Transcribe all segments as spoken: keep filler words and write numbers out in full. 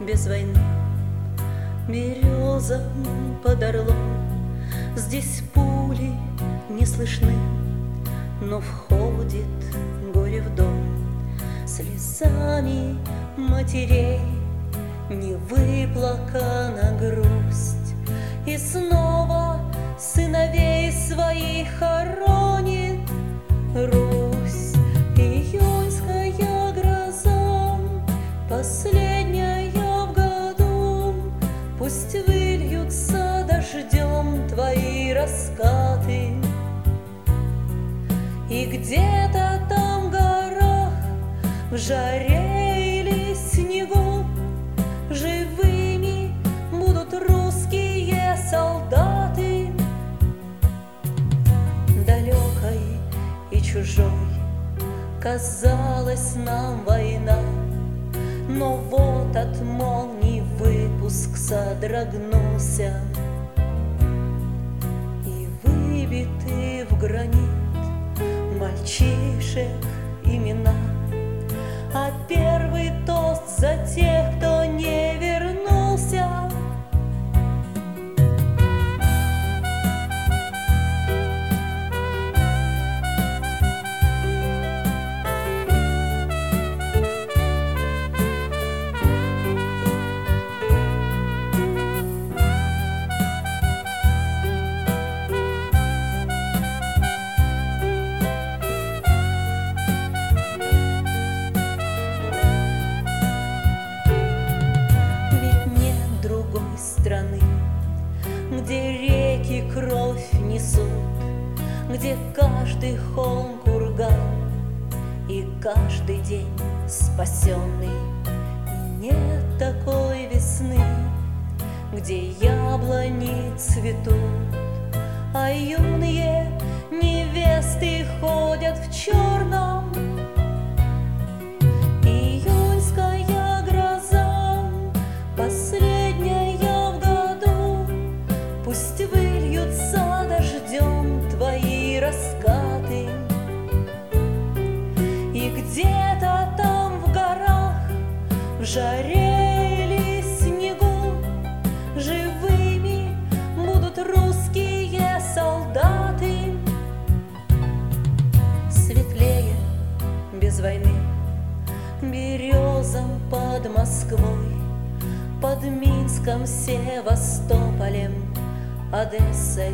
без войны. Береза под Орлом, здесь пули не слышны, но входит горе в дом слезами матерей. Не выплакана грусть, и снова сыновей своих хоронит Русь. Июньская гроза, последняя в году, пусть выльются дождем твои раскаты. И где-то там в горах, в жаре или снегу, живыми будут русские солдаты. Далекой и чужой казалась нам война, но вот от молний выпуск содрогнулся, и выбиты в гранит мальчишек имена, а первый тост за тех, кто не вернулся. Страны, где реки кровь несут, где каждый холм курган и каждый день спасенный. И нет такой весны, где яблони цветут, а юные невесты ходят в черном. Июньская гроза, последняя, пусть выльются дождем твои раскаты. И где-то там в горах, в жаре или снегу, живыми будут русские солдаты. Светлее без войны березам под Москвой, под Минском, Севастополем, Одессой.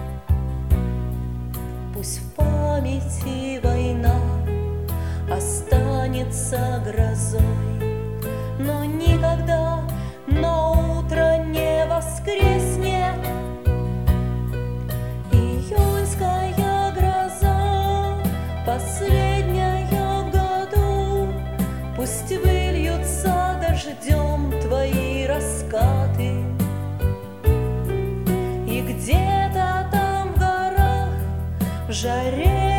Пусть в памяти война останется грозой, но никогда на утро не воскреснет. Июньская гроза, последняя в году, пусть выльются дождем твои раскаты. И где-то там в горах, в жаре